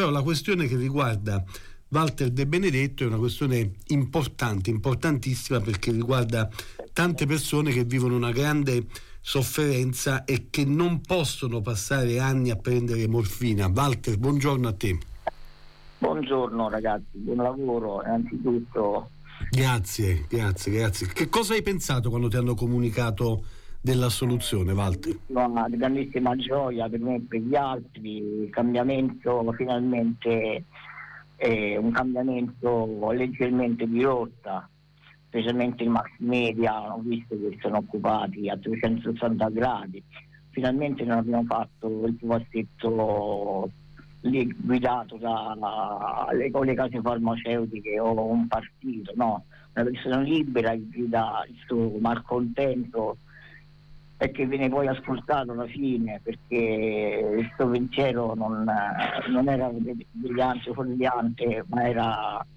Però la questione che riguarda Walter De Benedetto è una questione importante, importantissima, perché riguarda tante persone che vivono una grande sofferenza e che non possono passare anni a prendere morfina. Walter, buongiorno a te. Buongiorno ragazzi, buon lavoro innanzitutto. Grazie. Che cosa hai pensato quando ti hanno comunicato della soluzione, Walter? Una grandissima gioia per me e per gli altri, il cambiamento finalmente, un cambiamento leggermente di rotta, specialmente i mass media hanno visto che sono occupati a 360 gradi. Finalmente non abbiamo fatto il passetto guidato con le case farmaceutiche o un partito, no, una persona libera che grida il suo malcontento e che viene poi ascoltato alla fine, perché il suo pensiero non era brillante o fuorviante, ma era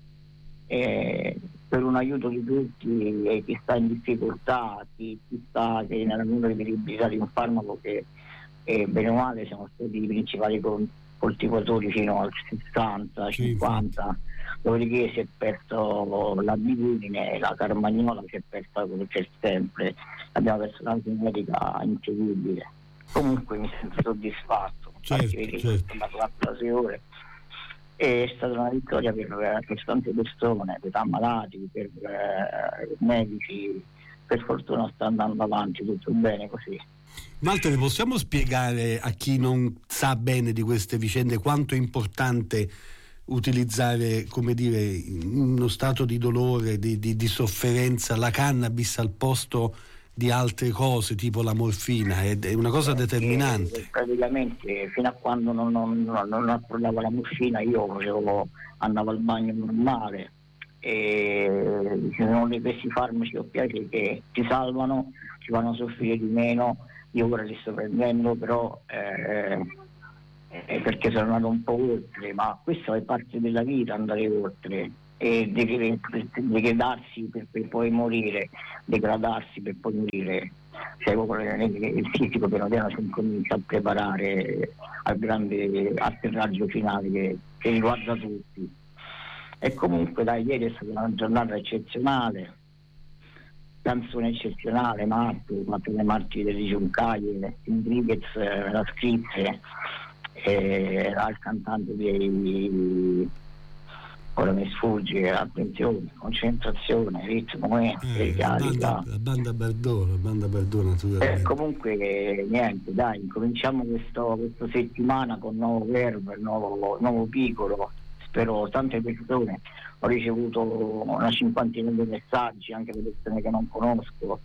per un aiuto di tutti e chi sta in difficoltà, chi sta che nella numero di liabilità di un farmaco che bene o male siamo stati i principali coltivatori fino al 60, 50, dopodiché si è perso l'abitudine, la carmagnola si è persa per sempre, abbiamo perso un'antimetrica incredibile. Comunque mi sento soddisfatto, certo. Da 4 ore. È stata una vittoria per tante persone, per ammalati, per medici. Per fortuna sta andando avanti tutto bene così. Walter, possiamo spiegare a chi non sa bene di queste vicende quanto è importante utilizzare, come dire, in uno stato di dolore, di sofferenza, la cannabis al posto di altre cose tipo la morfina? È una cosa determinante. Praticamente fino a quando non approdava la morfina io andavo al bagno normale, e ci sono questi farmaci oppiacei che ti salvano, ti fanno soffrire di meno. Io ora li sto prendendo, però perché sono andato un po' oltre, ma questo è parte della vita, andare oltre e degradarsi per poi morire, degradarsi per poi morire. Cioè, il fisico piano piano si incomincia a preparare al grande atterraggio finale che riguarda tutti. E comunque ieri è stata una giornata eccezionale, canzone eccezionale, le marti delle Giuncaie, Rodriguez la scrisse, era il cantante ora mi sfugge, attenzione, concentrazione, ritmo, la banda Bardona, comunque niente, dai, cominciamo questa settimana con nuovo verbo, nuovo piccolo. Spero tante persone, ho ricevuto una 50ina di messaggi anche da persone che non conosco,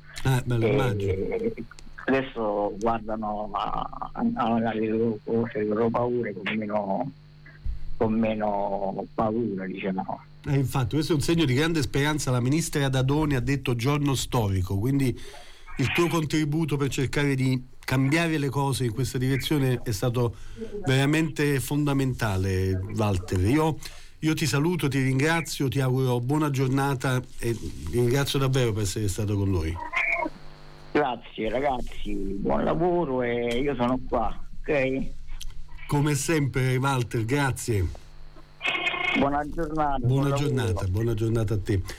adesso guardano alle loro cose, le loro paure con meno paura, diciamo. Infatti questo è un segno di grande speranza. La ministra Dadone ha detto giorno storico, quindi il tuo contributo per cercare di cambiare le cose in questa direzione è stato veramente fondamentale, Walter. Io ti saluto, ti ringrazio, ti auguro buona giornata e ti ringrazio davvero per essere stato con noi. Grazie ragazzi, buon lavoro e io sono qua, ok? Come sempre, Walter, grazie. Buona giornata. Buona giornata a te.